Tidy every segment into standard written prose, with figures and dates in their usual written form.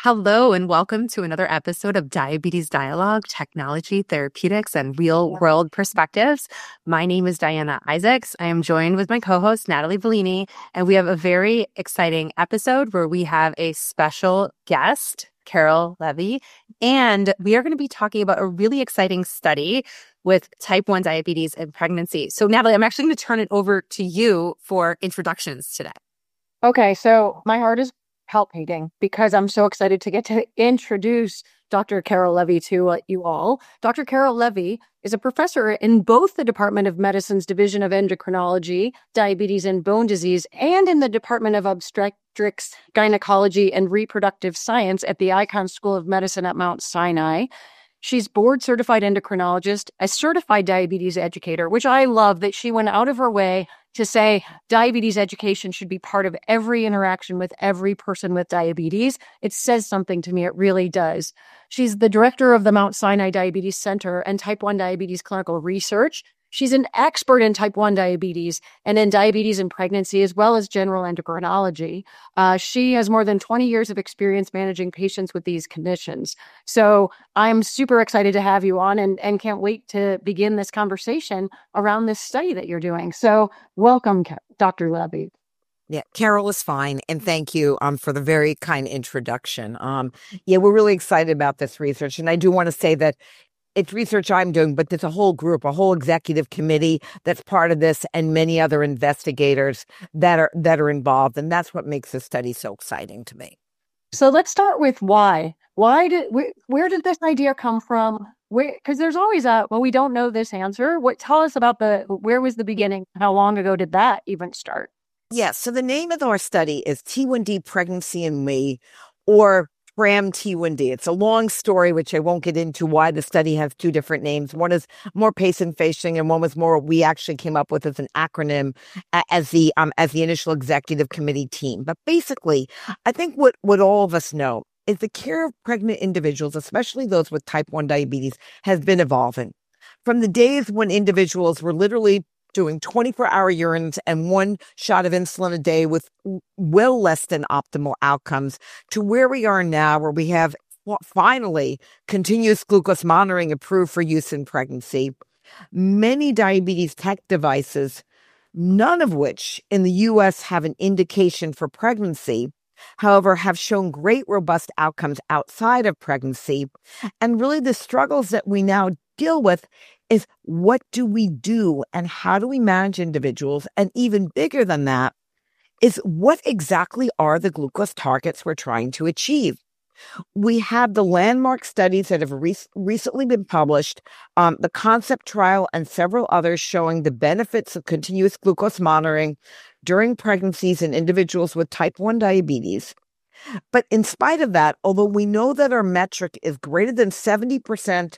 Hello, and welcome to another episode of Diabetes Dialogue, Technology, Therapeutics, and Real-World Perspectives. My name is Diana Isaacs. I am joined with my co-host, Natalie Bellini, and we have a very exciting episode where we have a special guest, Carol Levy, and we are going to be talking about a really exciting study with type 1 diabetes and pregnancy. So, Natalie, I'm actually going to turn it over to you for introductions today. Okay, so my heart is palpitating because I'm so excited to get to introduce Dr. Carol Levy to you all. Dr. Carol Levy is a professor in both the Department of Medicine's Division of Endocrinology, Diabetes and Bone Disease, and in the Department of Obstetrics, Gynecology, and Reproductive Science at the Icahn School of Medicine at Mount Sinai. She's board-certified endocrinologist, a certified diabetes educator, which I love that she went out of her way to say diabetes education should be part of every interaction with every person with diabetes. It says something to me. It really does. She's the director of the Mount Sinai Diabetes Center and Type 1 Diabetes Clinical Research. She's an expert in type 1 diabetes and in diabetes and pregnancy, as well as general endocrinology. She has more than 20 years of experience managing patients with these conditions. So I'm super excited to have you on and can't wait to begin this conversation around this study that you're doing. So welcome, Dr. Levy. Yeah, Carol is fine. And thank you for the very kind introduction. We're really excited about this research. And I do want to say that it's research I'm doing, but there's a whole group, a whole executive committee that's part of this, and many other investigators that are involved. And that's what makes this study so exciting to me. So let's start with why. Where did this idea come from? Because there's always we don't know this answer. Tell us about where was the beginning? How long ago did that even start? Yeah, so the name of our study is T1D Pregnancy in Me, or PRAM T1D. It's a long story, which I won't get into why the study has two different names. One is more patient-facing, and one was more what we actually came up with as an acronym as the initial executive committee team. But basically, I think what all of us know is the care of pregnant individuals, especially those with type 1 diabetes, has been evolving. From the days when individuals were literally doing 24-hour urines and one shot of insulin a day with well less than optimal outcomes, to where we are now, where we have finally continuous glucose monitoring approved for use in pregnancy. Many diabetes tech devices, none of which in the U.S. have an indication for pregnancy, however, have shown great robust outcomes outside of pregnancy. And really the struggles that we now deal with is what do we do and how do we manage individuals? And even bigger than that is what exactly are the glucose targets we're trying to achieve? We have the landmark studies that have recently been published, the concept trial and several others showing the benefits of continuous glucose monitoring during pregnancies in individuals with type 1 diabetes. But in spite of that, although we know that our metric is greater than 70%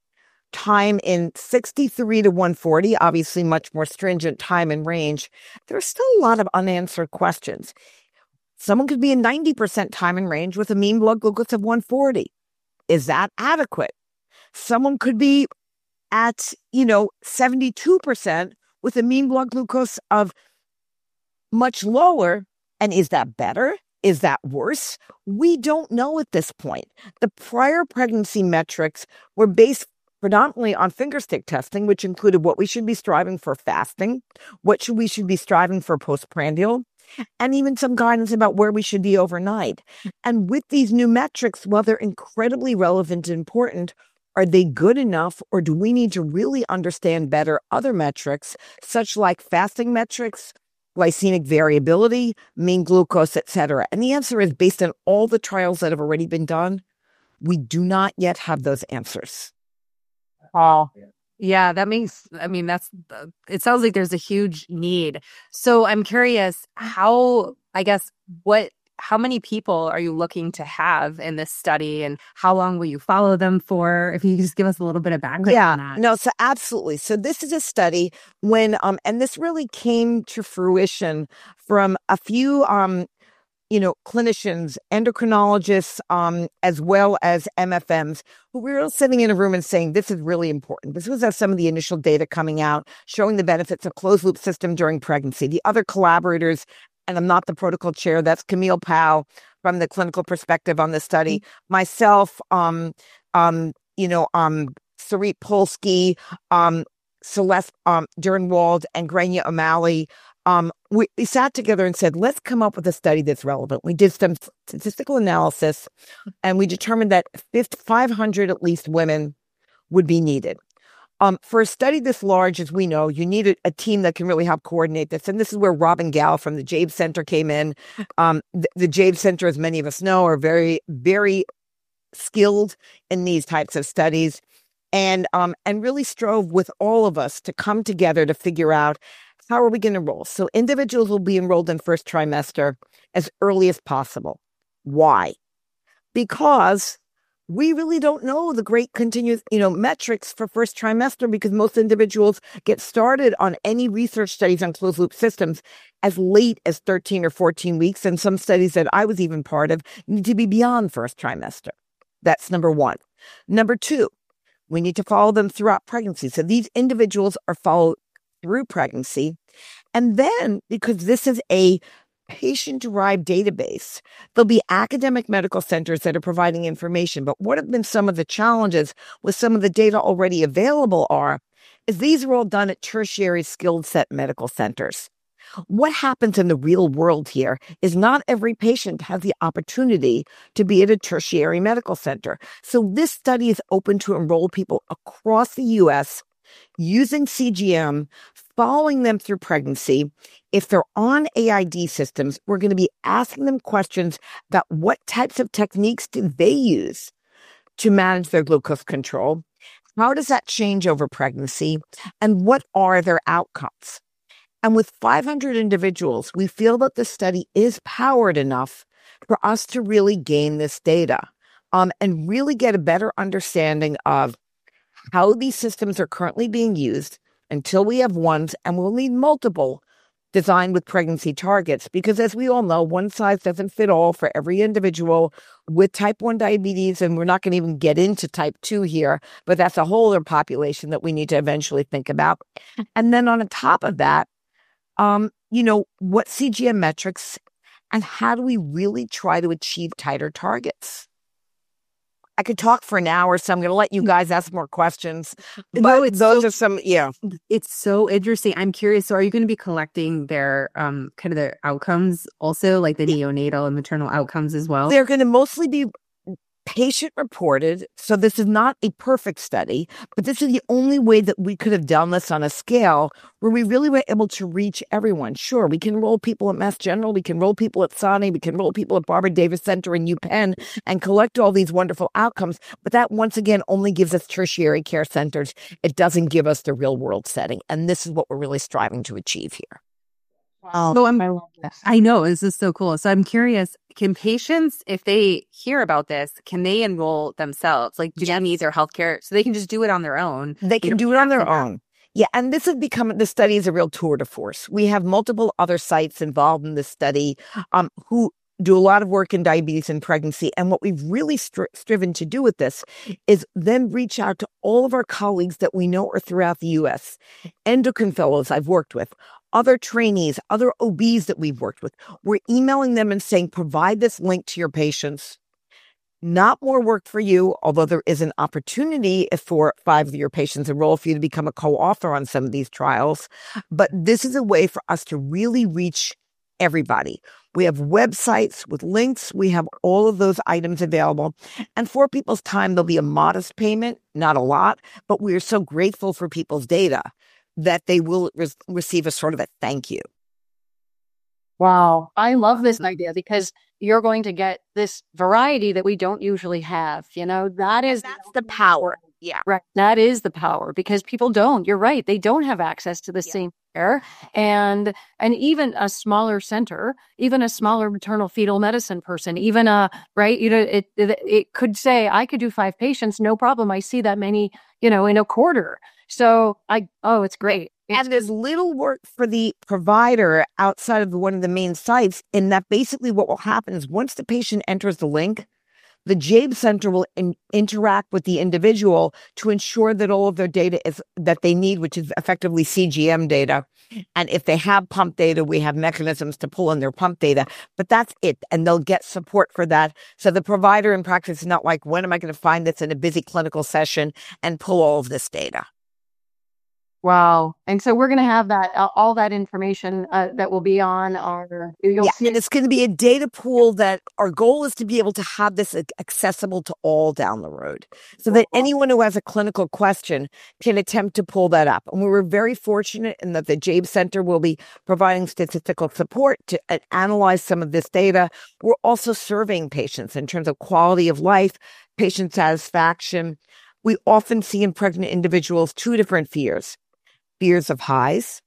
time in 63 to 140, obviously much more stringent time and range, there's still a lot of unanswered questions. Someone could be in 90% time and range with a mean blood glucose of 140. Is that adequate? Someone could be at, 72% with a mean blood glucose of much lower. And is that better? Is that worse? We don't know at this point. The prior pregnancy metrics were based predominantly on fingerstick testing, which included what we should be striving for fasting, what we should be striving for postprandial, and even some guidance about where we should be overnight. And with these new metrics, while they're incredibly relevant and important, are they good enough, or do we need to really understand better other metrics, such like fasting metrics, glycemic variability, mean glucose, etc.? And the answer is, based on all the trials that have already been done, we do not yet have those answers. Oh, yeah, it sounds like there's a huge need. So I'm curious how many people are you looking to have in this study, and how long will you follow them for? If you could just give us a little bit of background on that. No, so absolutely. So this is a study and this really came to fruition from a few, clinicians, endocrinologists, as well as MFMs, who were all sitting in a room and saying, this is really important. This was some of the initial data coming out, showing the benefits of closed loop system during pregnancy. The other collaborators, and I'm not the protocol chair, that's Camille Pao, from the clinical perspective on the study. Myself, Sarit Polsky, Celeste Durnwald, and Grania O'Malley, we sat together and said, let's come up with a study that's relevant. We did some statistical analysis, and we determined that 500 at least women would be needed. For a study this large, as we know, you need a team that can really help coordinate this. And this is where Robin Gall from the Jaeb Center came in. The Jaeb Center, as many of us know, are very, very skilled in these types of studies, and really strove with all of us to come together to figure out how are we going to enroll. So individuals will be enrolled in first trimester as early as possible. Why? Because we really don't know the great continuous, metrics for first trimester, because most individuals get started on any research studies on closed loop systems as late as 13 or 14 weeks. And some studies that I was even part of need to be beyond first trimester. That's number one. Number two, we need to follow them throughout pregnancy. So these individuals are followed through pregnancy. And then, because this is a patient-derived database, there'll be academic medical centers that are providing information. But what have been some of the challenges with some of the data already available is these are all done at tertiary skilled set medical centers. What happens in the real world here is not every patient has the opportunity to be at a tertiary medical center. So this study is open to enroll people across the U.S. using CGM, following them through pregnancy. If they're on AID systems, we're going to be asking them questions about what types of techniques do they use to manage their glucose control. How does that change over pregnancy? And what are their outcomes? And with 500 individuals, we feel that the study is powered enough for us to really gain this data and really get a better understanding of how these systems are currently being used until we have ones, and we'll need multiple designed with pregnancy targets, because as we all know, one size doesn't fit all for every individual with type 1 diabetes, and we're not going to even get into type 2 here, but that's a whole other population that we need to eventually think about. And then on top of that, what CGM metrics and how do we really try to achieve tighter targets? I could talk for an hour, so I'm going to let you guys ask more questions. But It's so interesting. I'm curious. So are you going to be collecting their kind of their outcomes also, like the neonatal and maternal outcomes as well? They're going to mostly be patient reported. So this is not a perfect study, but this is the only way that we could have done this on a scale where we really were able to reach everyone. Sure, we can enroll people at Mass General, we can enroll people at SANI, we can enroll people at Barbara Davis Center and UPenn and collect all these wonderful outcomes. But that, once again, only gives us tertiary care centers. It doesn't give us the real world setting. And this is what we're really striving to achieve here. Wow. So I love this. I know, this is so cool. So I'm curious, can patients, if they hear about this, can they enroll themselves? Like, do they need their healthcare? So they can just do it on their own. They can do it on their own. Yeah, and this has become, the study is a real tour de force. We have multiple other sites involved in this study who do a lot of work in diabetes and pregnancy. And what we've really striven to do with this is then reach out to all of our colleagues that we know are throughout the U.S., endocrine fellows I've worked with, other trainees, other OBs that we've worked with. We're emailing them and saying, provide this link to your patients. Not more work for you, although there is an opportunity for 5 of your patients enroll for you to become a co-author on some of these trials. But this is a way for us to really reach everybody. We have websites with links. We have all of those items available. And for people's time, there'll be a modest payment, not a lot, but we are so grateful for people's data that they will receive a sort of a thank you. Wow. I love this idea because you're going to get this variety that we don't usually have. That's the power. Yeah. Right. That is the power, because people don't. You're right. They don't have access to the same care. And even a smaller center, even a smaller maternal fetal medicine person, even it could say, I could do 5 patients, no problem. I see that many, in a quarter. So it's great. And there's little work for the provider outside of one of the main sites, in that basically what will happen is once the patient enters the link, the Jaeb Center will interact with the individual to ensure that all of their data is that they need, which is effectively CGM data, And if they have pump data, we have mechanisms to pull in their pump data, but that's it. And they'll get support for that. So the provider in practice is not like, when am I going to find this in a busy clinical session and pull all of this data? Wow. And so we're going to have that, all that information that will be on our, you'll see and it's going to be a data pool that our goal is to be able to have this accessible to all down the road so that anyone who has a clinical question can attempt to pull that up. And we were very fortunate in that the Jaeb Center will be providing statistical support to analyze some of this data. We're also surveying patients in terms of quality of life, patient satisfaction. We often see in pregnant individuals two different fears of highs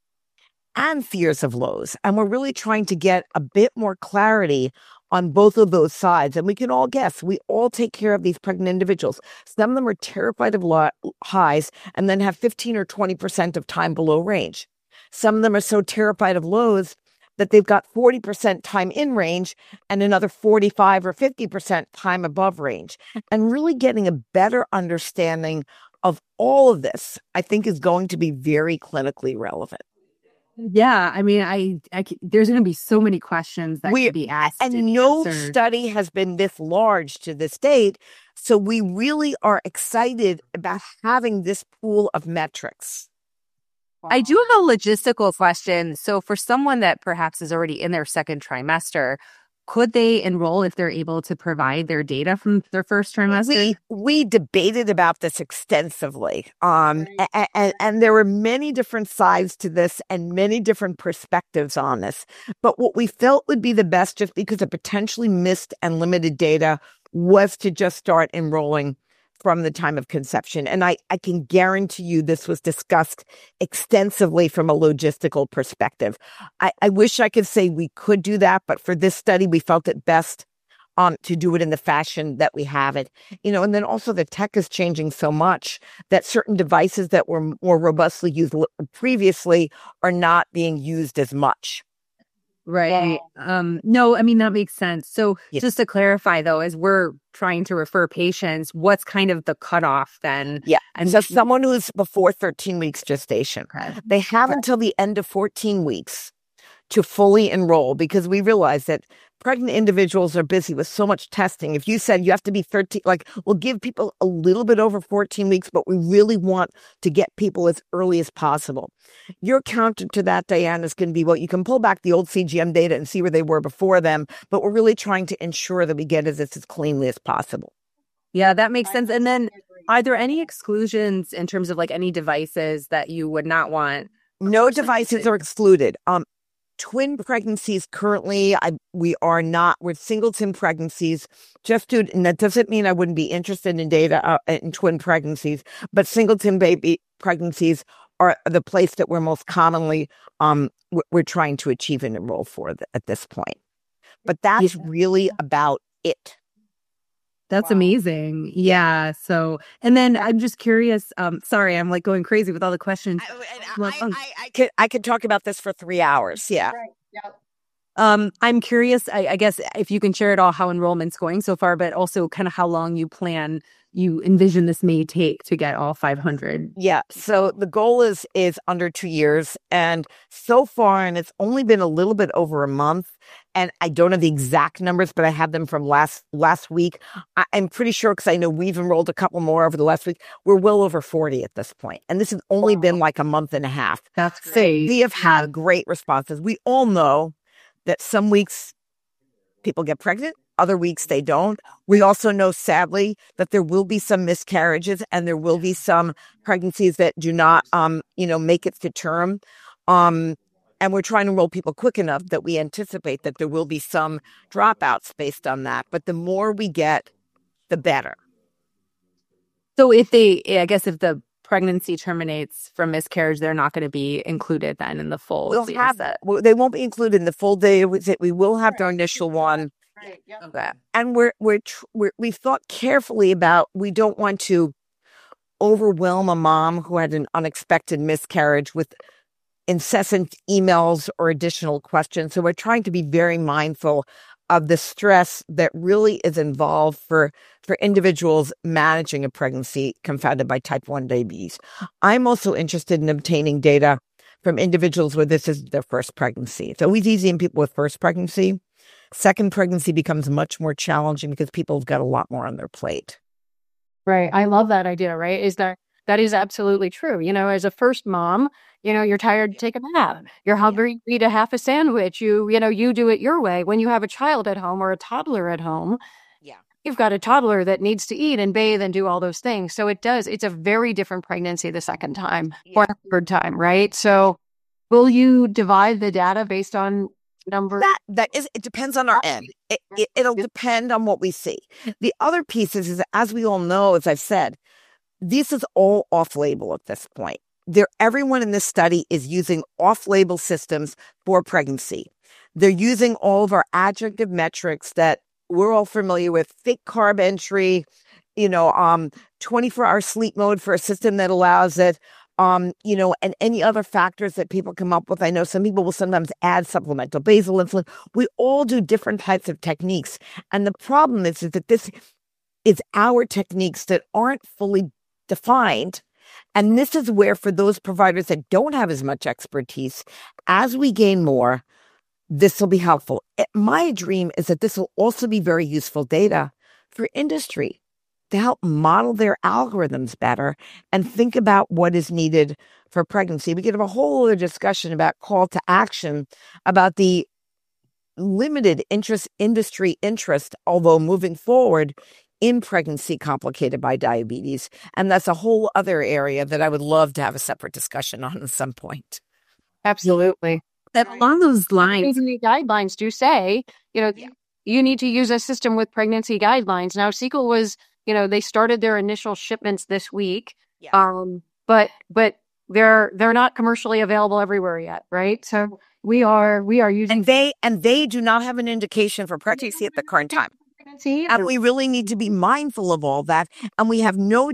and fears of lows. And we're really trying to get a bit more clarity on both of those sides. And we can all guess, we all take care of these pregnant individuals. Some of them are terrified of highs and then have 15 or 20% of time below range. Some of them are so terrified of lows that they've got 40% time in range and another 45 or 50% time above range. And really getting a better understanding of all of this, I think, is going to be very clinically relevant. Yeah, I mean, there's going to be so many questions that can be asked. And no study has been this large to this date. So we really are excited about having this pool of metrics. I do have a logistical question. So for someone that perhaps is already in their second trimester, could they enroll if they're able to provide their data from their first trimester? We debated about this extensively. And there were many different sides to this and many different perspectives on this. But what we felt would be the best, just because of potentially missed and limited data, was to just start enrolling from the time of conception. And I can guarantee you this was discussed extensively from a logistical perspective. I wish I could say we could do that, but for this study, we felt it best to do it in the fashion that we have it. And then also the tech is changing so much that certain devices that were more robustly used previously are not being used as much. Right. No, I mean, that makes sense. So just to clarify, though, as we're trying to refer patients, what's kind of the cutoff then? Yeah. And so someone who's before 13 weeks gestation, they have until the end of 14 weeks to fully enroll, because we realize that pregnant individuals are busy with so much testing. If you said you have to be 13, we'll give people a little bit over 14 weeks, but we really want to get people as early as possible. Your counter to that, Diana, is going to be, well, you can pull back the old CGM data and see where they were before them, but we're really trying to ensure that we get this as cleanly as possible. Yeah, that makes sense. And then are there any exclusions in terms of any devices that you would not want? No devices are excluded. Twin pregnancies currently, we're singleton pregnancies, and that doesn't mean I wouldn't be interested in data in twin pregnancies, but singleton baby pregnancies are the place that we're most commonly, we're trying to achieve and enroll for at this point. But that's really about it. That's amazing. Yeah. So, and then I'm just curious. Sorry, I'm going crazy with all the questions. I could talk about this for 3 hours. Yeah. Right. Yep. I'm curious, I guess, if you can share at all how enrollment's going so far, but also kind of how long you envision this may take to get all 500. Yeah. So the goal is under 2 years. And so far, and it's only been a little bit over a month, and I don't have the exact numbers, but I have them from last week. I'm pretty sure, because I know we've enrolled a couple more over the last week. We're well over 40 at this point. And this has only been a month and a half. That's great. So we have had great responses. We all know that some weeks people get pregnant, other weeks they don't. We also know, sadly, that there will be some miscarriages and there will be some pregnancies that do not, make it to term. And we're trying to enroll people quick enough that we anticipate that there will be some dropouts based on that. But the more we get, the better. So if the pregnancy terminates from miscarriage, they're not going to be included then in the full. They won't be included in the full day. We will have their initial one. Right. Yep. Okay. And we've thought carefully about, we don't want to overwhelm a mom who had an unexpected miscarriage with incessant emails or additional questions. So we're trying to be very mindful of the stress that really is involved for individuals managing a pregnancy confounded by type 1 diabetes. I'm also interested in obtaining data from individuals where this is their first pregnancy. It's always easy in people with first pregnancy. Second pregnancy becomes much more challenging because people have got a lot more on their plate. Right. I love that idea, right? That is absolutely true. As a first mom, you're tired, take a nap. You're hungry, eat a half a sandwich. You do it your way. When you have a child at home or a toddler at home, you've got a toddler that needs to eat and bathe and do all those things. So it's a very different pregnancy the second time or the third time, right? So will you divide the data based on number? It depends on our end. It'll depend on what we see. The other piece is as we all know, as I've said, this is all off-label at this point. Everyone in this study is using off-label systems for pregnancy. They're using all of our adjunctive metrics that we're all familiar with, fake carb entry, 24-hour sleep mode for a system that allows it, and any other factors that people come up with. I know some people will sometimes add supplemental basal insulin. We all do different types of techniques. And the problem is that this is our techniques that aren't fully defined. And this is where, for those providers that don't have as much expertise, as we gain more, this will be helpful. My dream is that this will also be very useful data for industry to help model their algorithms better and think about what is needed for pregnancy. We could have a whole other discussion about call to action, about the limited industry interest, although moving forward, in pregnancy complicated by diabetes. And that's a whole other area that I would love to have a separate discussion on at some point. Absolutely. And along those lines, the guidelines do say, you need to use a system with pregnancy guidelines. Now, Sequel was, they started their initial shipments this week, but they're not commercially available everywhere yet, right? So we are using, and they do not have an indication for pregnancy at the current time. And we really need to be mindful of all that. And we have no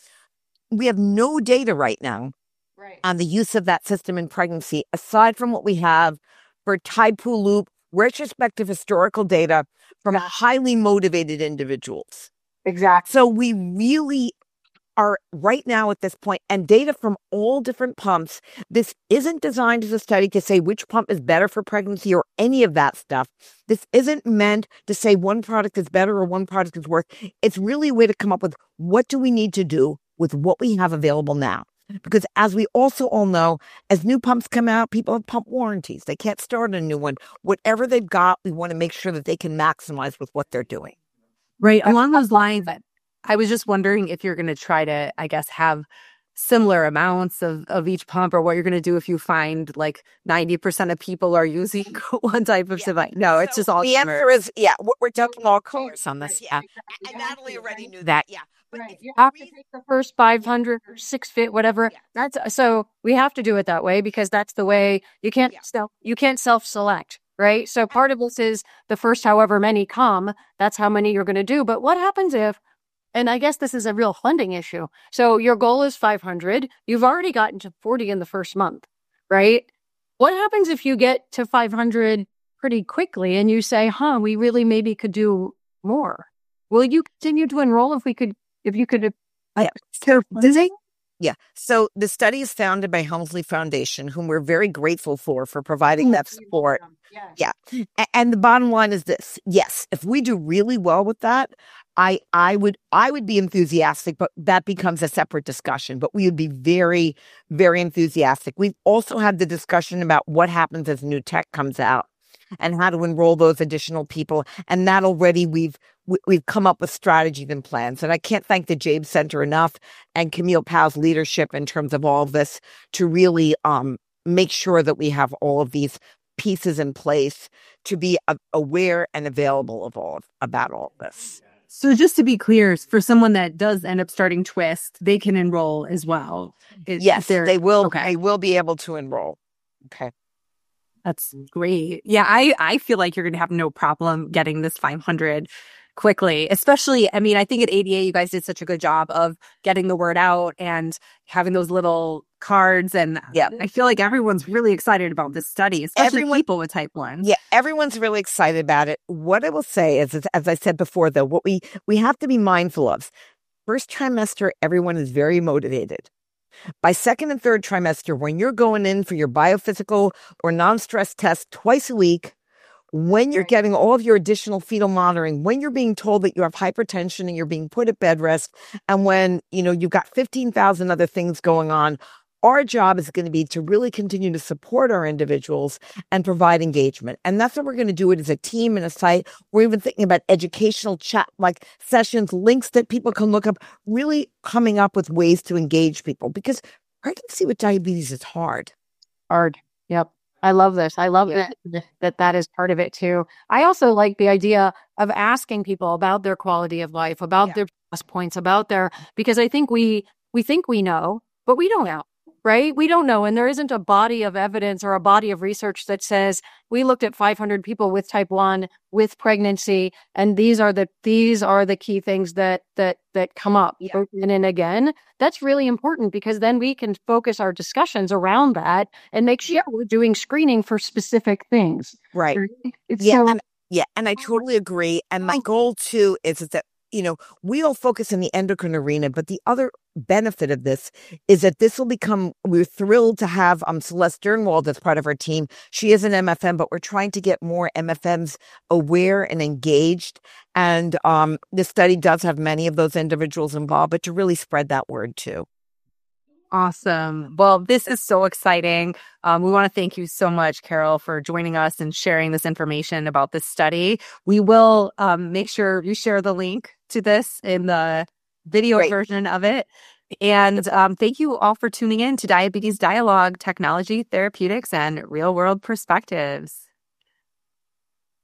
data right now on the use of that system in pregnancy, aside from what we have for Type-2 loop, retrospective historical data from highly motivated individuals. Exactly. So we really are right now at this point, and data from all different pumps. This isn't designed as a study to say which pump is better for pregnancy or any of that stuff. This isn't meant to say one product is better or one product is worse. It's really a way to come up with what do we need to do with what we have available now. Because as we also all know, as new pumps come out, people have pump warranties. They can't start a new one. Whatever they've got, we want to make sure that they can maximize with what they're doing. Right. Along those lines, I was just wondering if you're going to try to, I guess, have similar amounts of each pump, or what you're going to do if you find like 90% of people are using one type of device. No, it's just all. The answer is, we're jumping all course on this. Yeah. And Natalie already knew that. Yeah. But you have to take the first 500 or 6 fit, whatever. So we have to do it that way because that's the way you can't self-select, right? So part of this is the first however many come, that's how many you're going to do. But what happens if, and I guess this is a real funding issue. So your goal is 500. You've already gotten to 40 in the first month, right? What happens if you get to 500 pretty quickly and you say, we really maybe could do more? Will you continue to enroll if you could? So the study is founded by Helmsley Foundation, whom we're very grateful for providing that support. Yeah. And the bottom line is this. Yes, if we do really well with that, I would be enthusiastic, but that becomes a separate discussion. But we would be very, very enthusiastic. We've also had the discussion about what happens as new tech comes out and how to enroll those additional people. And that already we've come up with strategies and plans. And I can't thank the James Center enough and Camille Powell's leadership in terms of all of this to really make sure that we have all of these pieces in place to be aware and available about all of this. So just to be clear, for someone that does end up starting Twist, they can enroll as well. Yes, they will. Okay. They will be able to enroll. Okay. That's great. Yeah, I feel like you're going to have no problem getting this 500 quickly, especially, I mean, I think at ADA, you guys did such a good job of getting the word out and having those little cards. And I feel like everyone's really excited about this study, especially people with type 1. Yeah, everyone's really excited about it. What I will say is, as I said before, though, what we have to be mindful of, first trimester, everyone is very motivated. By second and third trimester, when you're going in for your biophysical or non-stress test twice a week, when you're getting all of your additional fetal monitoring, when you're being told that you have hypertension and you're being put at bed rest, and when, you've got 15,000 other things going on, our job is going to be to really continue to support our individuals and provide engagement. And that's what we're going to do it as a team and a site. We're even thinking about educational chat, like sessions, links that people can look up, really coming up with ways to engage people, because pregnancy with diabetes is hard. Hard. Yep. I love this. I love that is part of it too. I also like the idea of asking people about their quality of life, about their plus points, because I think we think we know, but we don't know, right? We don't know. And there isn't a body of evidence or a body of research that says we looked at 500 people with type 1 with pregnancy, and these are the key things that come up again and again. That's really important, because then we can focus our discussions around that and make sure we're doing screening for specific things. Right. And I totally agree. And my goal too is that, we all focus in the endocrine arena, but the other benefit of this is that this will become, we're thrilled to have Celeste Dernwald as part of our team. She is an MFM, but we're trying to get more MFMs aware and engaged. And the study does have many of those individuals involved, but to really spread that word too. Awesome. Well, this is so exciting. We want to thank you so much, Carol, for joining us and sharing this information about this study. We will make sure you share the link to this in the video version of it. And thank you all for tuning in to Diabetes Dialogue, Technology, Therapeutics, and Real World Perspectives.